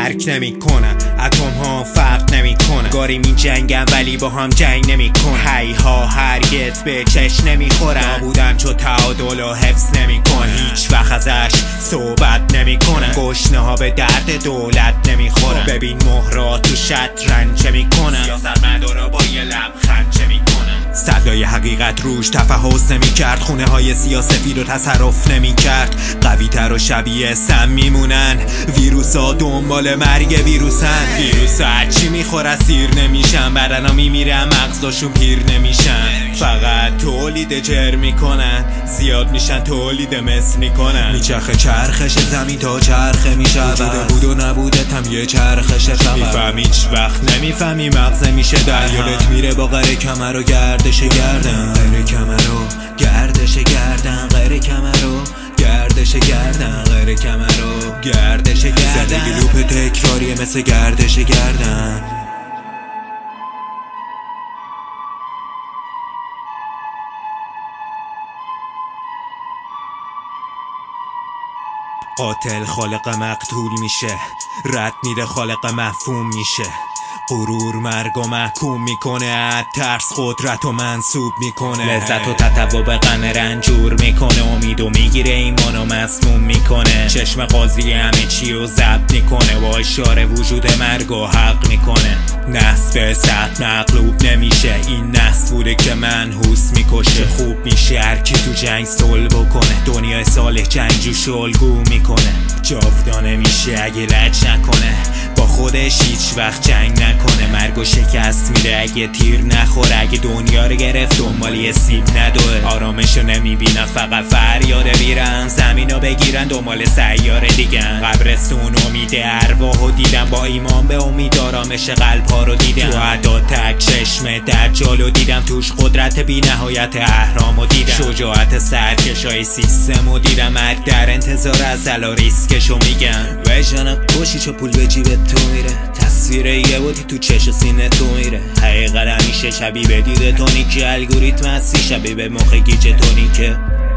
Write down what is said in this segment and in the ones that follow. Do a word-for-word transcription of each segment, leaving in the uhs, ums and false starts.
درک نمی کنن، اتم ها فرق نمی کنن، گاری می جنگن ولی با هم جنگ نمی کنن، هی ها هرگز به چش نمی خورن، بودن چو تعادل و حفظ نمی کنن، هیچ وقت ازش صحبت نمی کنن، گشنه ها به درد دولت نمی خورن، ببین مهرا تو شطرنج چه می کنن، سیاست مدارا با یه لبخند چه می کنن، صدای حقیقت روش تفحص نمی کرد، خونه های سیاسفید رو تصرف نمی کرد، قوی تر و شبیه سم میمونن، ویروس ها دنبال مرگ ویروسن، ویروس ها هرچی میخوره سیر نمیشن، بدن ها میمیرن مغزاشون پیر نمیشن، فقط تولید جر میکنن، زیاد میشن تولید مثل میکنن، میچرخه چرخش زمین تا چرخه میشه، وجود بود و نبودت هم یه چرخش فقط، میفهم هیچ وقت نمیفهمی مغزه میشه در یادت میره با غره کمر و گردش گردن، غره کمر و گردش گردن، غره کمر و گردش گردن، غیر کمر و گردش گردن، زندگی لوپ تکراریه مثل گردش گردن. قاتل خالق مقتول میشه، رد میره خالق مفهوم میشه، غرور مرگ و محکوم میکنه، ترس قدرت و منصوب میکنه، لذت و تطوع به غم رنجور میکنه، امید و میگیره ایمان و مسموم میکنه، چشم قاضی همه چی و ضبط میکنه، با اشاره وجود مرگ و حق میکنه، نسل به سخت مغلوب نمیشه، این نسل بوده که منحوس میکشه، خوب میشه هرکی تو جنگ صلح بکنه، دنیای صالح جنگجو شلگو میکنه، جاودانه میشه اگه لج نکنه، با خودش هیچ وقت جنگ نکنه، مرگ و شکست میره اگه تیر نخوره، اگه دنیا رو گرفت دنبالی سیب ندوه، آرامشو نمیبینن فقط فریاد میرن، زمینو بگیرن دنبال سیاره دیگن، قبرستون امید ارواحو دیدن، با ایمان به امید آرامش قلب ها رو دیدن، تو عدا تک چشم دجالو دیدم، توش قدرت بی نهایت اهرامو دیدم، شجاعت سرکشای سیستمو دیدم، مرگ در انتظار از علا ریسکشو میگن، ویژن کشی چو پول به جیبت تو میره، تصویر یه بودی تو چش و سینه تو میره، حقیقت همیشه شبیه به دیده تونیکی، الگوریتم هستی شبیه به مخ گیج تونیکه.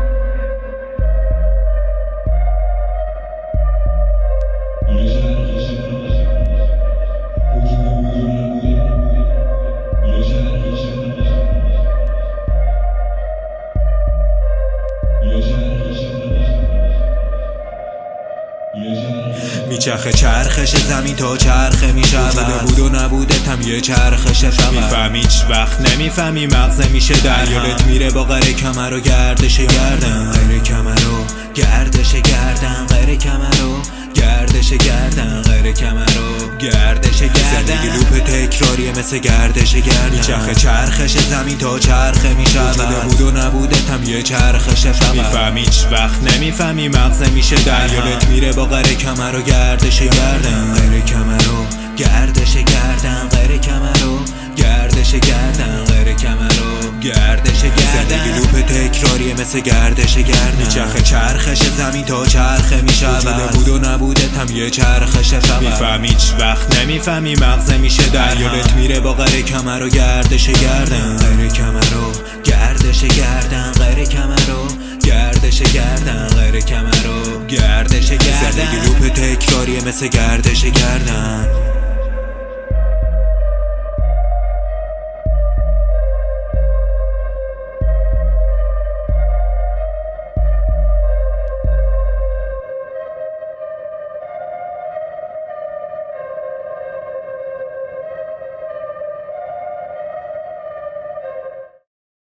میچرخه چرخش زمین تا چرخه میشه، وجود بود و نبودت هم یه چرخش فقط، میفهم هیچ وقت نمیفهمی مغزه میشه در یادت میره با غره کمر و گردش گردن، غره کمر و گردش گردن، غره کمر و گردش گردن، غیر کمر و گردش گردن، زندگی لوپ تکراریه مثل گردش گردن، میچرخه چرخش زمین تا چرخه میشه، وجود بود و نبودت هم یه چرخش فقط، میفهم هیچ وقت نمیفهمی مغزه میشه در یادت میره با غره کمر و گردش گردن، غیر کمر و گردش گردن، غیر کمر و گردش گردن، غیر کمر و گردش گردن، زندگی لوپ تکراریه مثل گردش گردن، میچرخه چرخش زمین تا چرخه میشه، وجود بود و نبودت هم یه چرخش فقط، میفهم هیچ وقت نمیفهمی مغزه میشه در یادت میره با غره کمر و گردش گردن، غیر کمر و گردش گردن، غیر کمر و گردش گردن، غیر کمر و گردش گردن، زندگی لوپ تکراریه مثل گردش گردن.